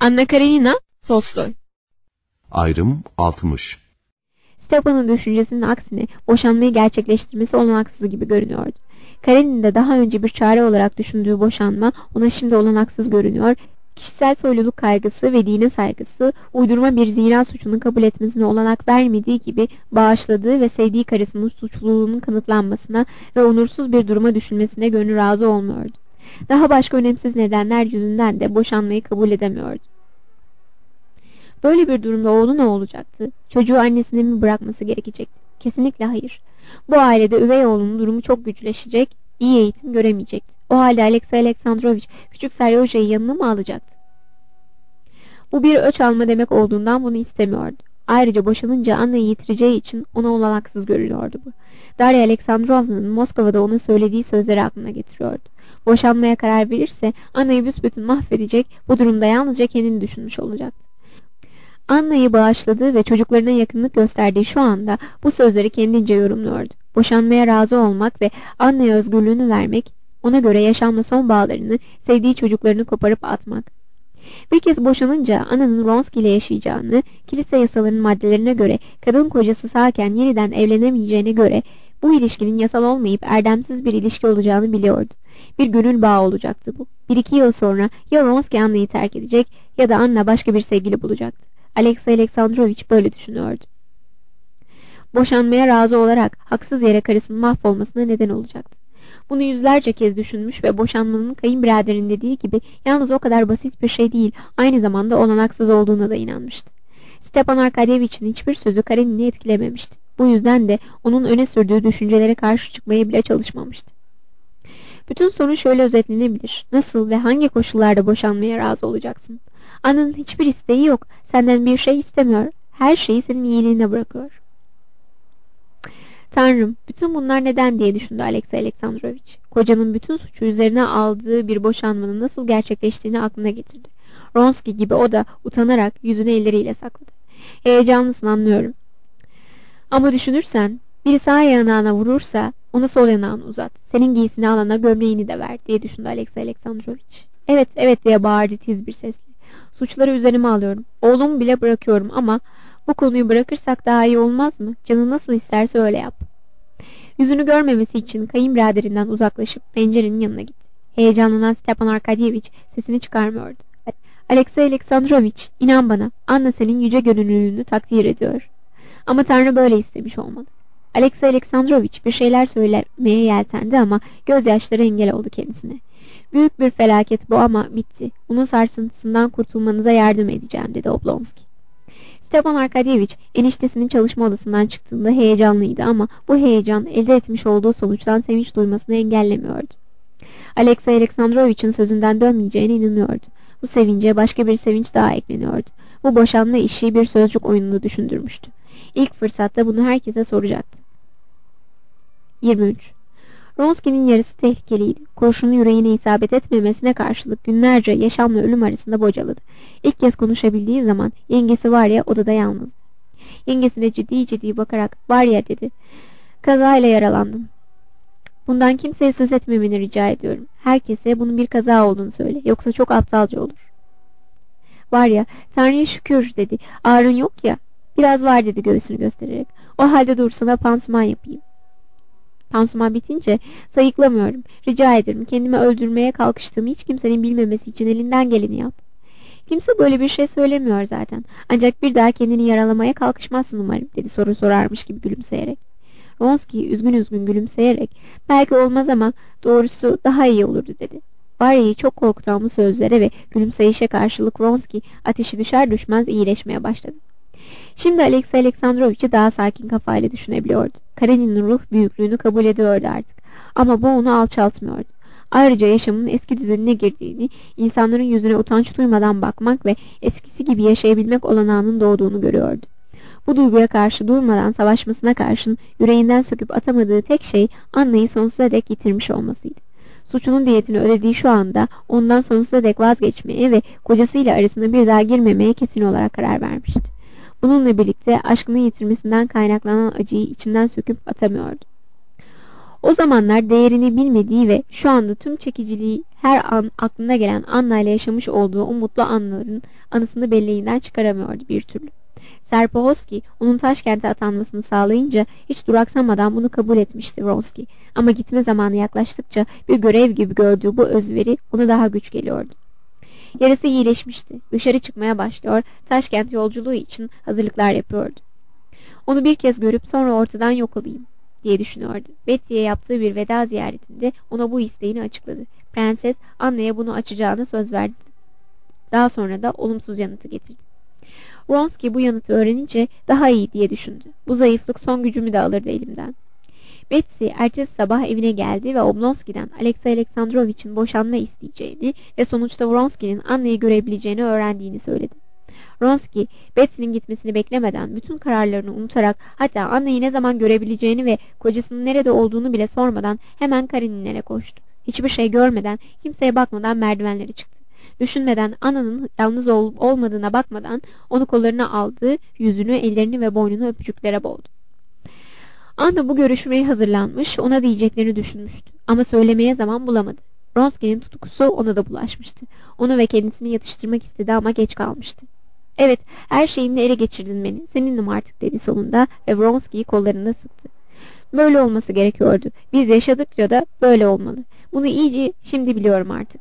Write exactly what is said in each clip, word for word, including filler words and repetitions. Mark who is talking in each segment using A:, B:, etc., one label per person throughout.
A: Anna Karenina, Tolstoy.
B: Ayrım altmış.
A: Stepan'ın düşüncesinin aksine boşanmayı gerçekleştirmesi olanaksız gibi görünüyordu. Karenin'in de daha önce bir çare olarak düşündüğü boşanma ona şimdi olanaksız görünüyor. Kişisel soyluluk kaygısı ve dine saygısı uydurma bir zina suçunu kabul etmesine olanak vermediği gibi bağışladığı ve sevdiği karısının suçluluğunun kanıtlanmasına ve onursuz bir duruma düşülmesine gönlü razı olmuyordu. Daha başka önemsiz nedenler yüzünden de boşanmayı kabul edemiyordu. Böyle bir durumda oğlu ne olacaktı? Çocuğu annesine mi bırakması gerekecekti? Kesinlikle hayır. Bu ailede üvey oğlunun durumu çok güçleşecek, iyi eğitim göremeyecekti. O halde Alexey Alexandrovich küçük Seryozha'yı yanına mı alacaktı? Bu bir öç alma demek olduğundan bunu istemiyordu. Ayrıca boşanınca Anna'yı yitireceği için ona olanaksız görülüyordu bu. Darya Alexandrovna'nın Moskova'da ona söylediği sözleri aklına getiriyordu. Boşanmaya karar verirse Anna'yı büsbütün mahvedecek, bu durumda yalnızca kendini düşünmüş olacaktı. Anna'yı bağışladığı ve çocuklarına yakınlık gösterdiği şu anda bu sözleri kendince yorumluyordu. Boşanmaya razı olmak ve Anna'ya özgürlüğünü vermek, ona göre yaşamla son bağlarını, sevdiği çocuklarını koparıp atmak. Bir kez boşanınca Anna'nın Vronsky ile yaşayacağını, kilise yasalarının maddelerine göre kadın kocası sağken yeniden evlenemeyeceğine göre bu ilişkinin yasal olmayıp erdemsiz bir ilişki olacağını biliyordu. Bir gönül bağı olacaktı bu. Bir iki yıl sonra ya Vronsky Anna'yı terk edecek ya da Anna başka bir sevgili bulacaktı. Alexey Alexandrovich böyle düşünüyordu. Boşanmaya razı olarak haksız yere karısının mahvolmasına neden olacaktı. Bunu yüzlerce kez düşünmüş ve boşanmanın kayınbiraderin dediği gibi yalnız o kadar basit bir şey değil, aynı zamanda olanaksız olduğuna da inanmıştı. Stepan Arkadyevich'in hiçbir sözü Karenin'i etkilememişti. Bu yüzden de onun öne sürdüğü düşüncelere karşı çıkmaya bile çalışmamıştı. Bütün sorun şöyle özetlenebilir. Nasıl ve hangi koşullarda boşanmaya razı olacaksın? Anna'nın hiçbir isteği yok. Senden bir şey istemiyor. Her şeyi senin iyiliğine bırakıyor. Tanrım, bütün bunlar neden diye düşündü Alexey Alexandrovich. Kocanın bütün suçu üzerine aldığı bir boşanmanın nasıl gerçekleştiğini aklına getirdi. Vronsky gibi o da utanarak yüzünü elleriyle sakladı. Heyecanlısın, anlıyorum. Ama düşünürsen, biri sağ yanağına vurursa ona sol yanağını uzat. Senin giysini alana gömleğini de ver diye düşündü Alexey Alexandrovich. Evet, evet diye bağırdı tiz bir sesle. Suçları üzerime alıyorum. Oğlumu bile bırakıyorum ama bu konuyu bırakırsak daha iyi olmaz mı? Canı nasıl isterse öyle yap. Yüzünü görmemesi için kayınbiraderinden uzaklaşıp pencerenin yanına gitti. Heyecanlanan Stepan Arkadyevich sesini çıkarmıyordu. Alexey Alexandrovich, inan bana, Anna senin yüce gönüllülüğünü takdir ediyor. Ama Tanrı böyle istemiş olmalı. Alexey Alexandrovich bir şeyler söylemeye yeltendi ama gözyaşları engel oldu kendisine. Büyük bir felaket bu ama bitti. Bunun sarsıntısından kurtulmanıza yardım edeceğim dedi Oblonsky. Stepan Arkadyevich eniştesinin çalışma odasından çıktığında heyecanlıydı ama bu heyecan elde etmiş olduğu sonuçtan sevinç duymasını engellemiyordu. Alexey Alexandrovich'in sözünden dönmeyeceğine inanıyordu. Bu sevince başka bir sevinç daha ekleniyordu. Bu boşanma işi bir sözcük oyununu düşündürmüştü. İlk fırsatta bunu herkese soracaktı. yirmi üç. Vronsky'nin yarısı tehlikeliydi. Kurşunu yüreğine isabet etmemesine karşılık günlerce yaşamla ölüm arasında bocaladı. İlk kez konuşabildiği zaman yengesi Varya odada yalnızdı. Yengesine ciddi ciddi bakarak Varya dedi. Kazayla yaralandım. Bundan kimseye söz etmemeni rica ediyorum. Herkese bunun bir kaza olduğunu söyle. Yoksa çok aptalca olur. Varya, Tanrı'ya şükür dedi. Ağrın yok ya. Biraz var dedi göğsünü göstererek. O halde dur sana pansuman yapayım. Pansuman bitince sayıklamıyorum. Rica ederim kendimi öldürmeye kalkıştığımı hiç kimsenin bilmemesi için elinden geleni yap. Kimse böyle bir şey söylemiyor zaten. Ancak bir daha kendini yaralamaya kalkışmazsın umarım dedi soru sorarmış gibi gülümseyerek. Vronsky üzgün üzgün gülümseyerek belki olmaz ama doğrusu daha iyi olurdu dedi. Varya'yı çok korkutan bu sözlere ve gülümseyişe karşılık Vronsky ateşi düşer düşmez iyileşmeye başladı. Şimdi Alexey Alexandrovich'i daha sakin kafayla düşünebiliyordu. Karenin'in ruh büyüklüğünü kabul ediyordu artık. Ama bu onu alçaltmıyordu. Ayrıca yaşamın eski düzenine girdiğini, insanların yüzüne utanç duymadan bakmak ve eskisi gibi yaşayabilmek olanağının doğduğunu görüyordu. Bu duyguya karşı durmadan savaşmasına karşın yüreğinden söküp atamadığı tek şey Anna'yı sonsuza dek yitirmiş olmasıydı. Suçunun diyetini ödediği şu anda ondan sonsuza dek vazgeçmeye ve kocasıyla arasına bir daha girmemeye kesin olarak karar vermişti. Bununla birlikte aşkını yitirmesinden kaynaklanan acıyı içinden söküp atamıyordu. O zamanlar değerini bilmediği ve şu anda tüm çekiciliği her an aklına gelen Anna ile yaşamış olduğu o mutlu anların anısını belleğinden çıkaramıyordu bir türlü. Serpohovski onun Taşkent'e atanmasını sağlayınca hiç duraksamadan bunu kabul etmişti Vronsky. Ama gitme zamanı yaklaştıkça bir görev gibi gördüğü bu özveri ona daha güç geliyordu. Yarası iyileşmişti. Dışarı çıkmaya başlıyor, Taşkent yolculuğu için hazırlıklar yapıyordu. Onu bir kez görüp sonra ortadan yok olayım diye düşünüyordu. Betty'ye yaptığı bir veda ziyaretinde ona bu isteğini açıkladı. Prenses Anna'ya bunu açacağını söz verdi. Daha sonra da olumsuz yanıtı getirdi. Vronsky bu yanıtı öğrenince daha iyi diye düşündü. Bu zayıflık son gücümü de alırdı elimden. Betsy ertesi sabah evine geldi ve Oblonsky'den Alexey Alexandrovich'in boşanma isteyeceğini ve sonuçta Vronsky'nin Anna'yı görebileceğini öğrendiğini söyledi. Vronsky, Betsy'nin gitmesini beklemeden bütün kararlarını unutarak hatta Anna'yı ne zaman görebileceğini ve kocasının nerede olduğunu bile sormadan hemen Kareninlere koştu. Hiçbir şey görmeden, kimseye bakmadan merdivenleri çıktı. Düşünmeden, Anna'nın yalnız olup olmadığına bakmadan onu kollarına aldı, yüzünü, ellerini ve boynunu öpücüklere boğdu. Anna bu görüşmeye hazırlanmış, ona diyeceklerini düşünmüştü. Ama söylemeye zaman bulamadı. Vronsky'nin tutkusu ona da bulaşmıştı. Onu ve kendisini yatıştırmak istedi ama geç kalmıştı. Evet, her şeyimle ele geçirdin beni. Senindim artık dedi sonunda ve Vronsky'yi kollarında sıktı. Böyle olması gerekiyordu. Biz yaşadıkça da böyle olmalı. Bunu iyice şimdi biliyorum artık.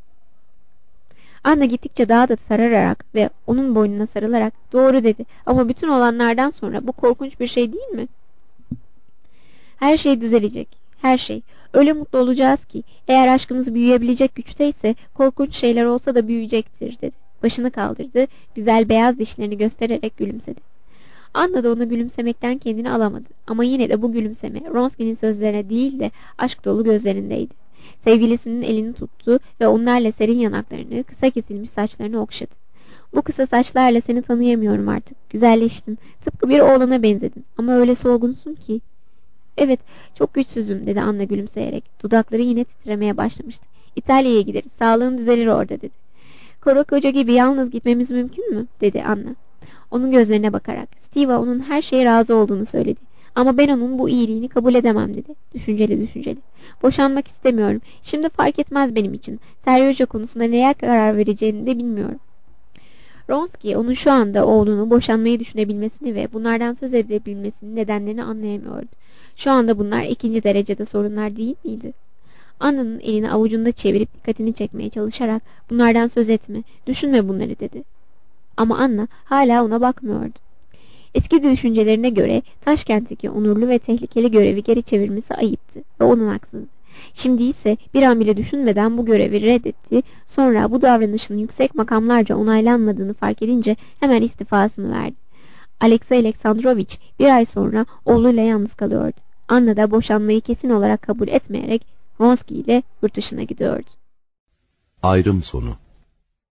A: Anna gittikçe daha da sararak ve onun boynuna sarılarak doğru dedi. Ama bütün olanlardan sonra bu korkunç bir şey değil mi? Her şey düzelecek. Her şey. Öyle mutlu olacağız ki eğer aşkımız büyüyebilecek güçteyse korkunç şeyler olsa da büyüyecektir dedi. Başını kaldırdı, güzel beyaz dişlerini göstererek gülümsedi. Anna da ona gülümsemekten kendini alamadı. Ama yine de bu gülümseme Vronsky'nin sözlerine değil de aşk dolu gözlerindeydi. Sevgilisinin elini tuttu ve onlarla serin yanaklarını, kısa kesilmiş saçlarını okşadı. Bu kısa saçlarla seni tanıyamıyorum artık. Güzelleştin. Tıpkı bir oğlana benzedin. Ama öyle solgunsun ki. Evet, çok güçsüzüm dedi Anna gülümseyerek. Dudakları yine titremeye başlamıştı. İtalya'ya gideriz. Sağlığın düzelir orada dedi. Kara koca gibi yalnız gitmemiz mümkün mü? Dedi Anna. Onun gözlerine bakarak. Steve onun her şeye razı olduğunu söyledi. Ama ben onun bu iyiliğini kabul edemem dedi. Düşünceli düşünceli. Boşanmak istemiyorum. Şimdi fark etmez benim için. Seryoja konusunda neye karar vereceğini de bilmiyorum. Vronsky onun şu anda oğlunu boşanmayı düşünebilmesini ve bunlardan söz edebilmesinin nedenlerini anlayamıyordu. Şu anda bunlar ikinci derecede sorunlar değil miydi? Anna'nın elini avucunda çevirip dikkatini çekmeye çalışarak bunlardan söz etme, düşünme bunları dedi. Ama Anna hala ona bakmıyordu. Eski düşüncelerine göre Taşkent'teki onurlu ve tehlikeli görevi geri çevirmesi ayıptı ve onun haksızdı. Şimdi ise bir an bile düşünmeden bu görevi reddetti, sonra bu davranışının yüksek makamlarca onaylanmadığını fark edince hemen istifasını verdi. Alexey Alexandrovich bir ay sonra oğluyla yalnız kalıyordu. Anna da boşanmayı kesin olarak kabul etmeyerek Vronsky ile yurt dışına gidiyordu.
B: Ayrım sonu.